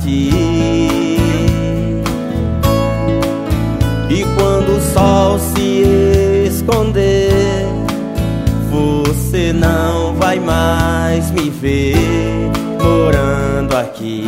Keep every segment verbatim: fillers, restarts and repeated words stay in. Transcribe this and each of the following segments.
ti. E quando o sol se esconder, você não vai mais me ver morando aqui.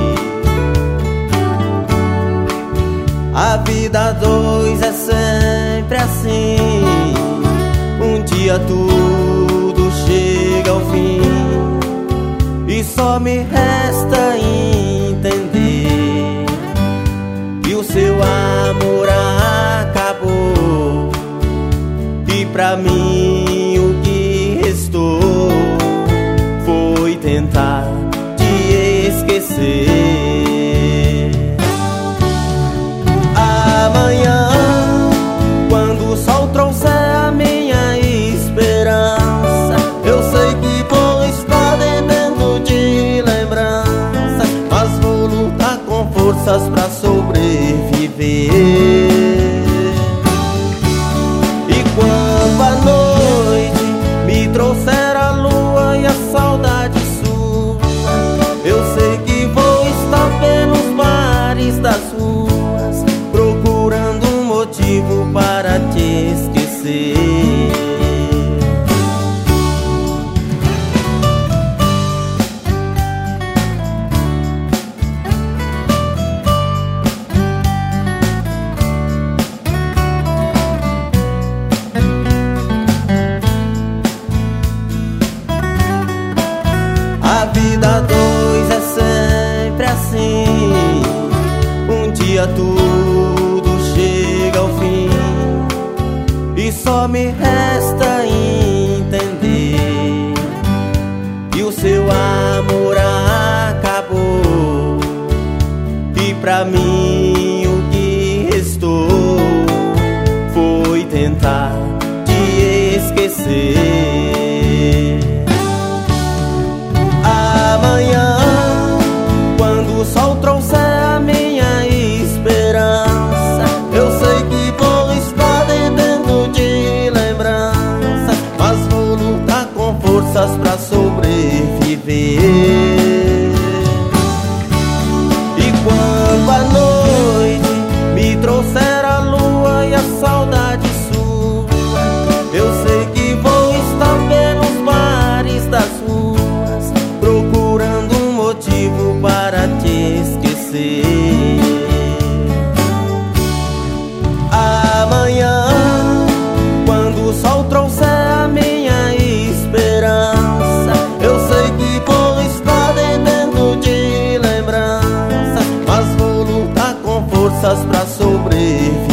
A vida a dois é sempre assim. Um dia tudo chega ao fim e só me resta entender que o seu amor acabou. E pra mim o que restou foi tentar te esquecer. Amanhã, quando o sol trouxer a minha esperança, eu sei que vou estar dentro de lembranças, mas vou lutar com forças pra sobreviver. E quando a noite me trouxer a lua e a saudade sua, eu sei que vou estar pelos mares das ruas, procurando um motivo para te esquecer. A vida a dois é sempre assim. Um dia tudo chega ao fim e só me resta entender que o seu amor acabou. E pra mim o que restou foi tentar te esquecer. Amanhã, quando o sol trouxer a minha esperança, eu sei que vou estar dentro de lembranças, mas vou lutar com forças pra sobreviver. E quando a noite me trouxer a lua e a saudade sua, eu sei que vou estar pelos mares das ruas, procurando um motivo para te esquecer. Amanhã, quando o sol trouxer a minha esperança, eu sei que vou estar dentro de lembranças, mas vou lutar com forças pra sobreviver.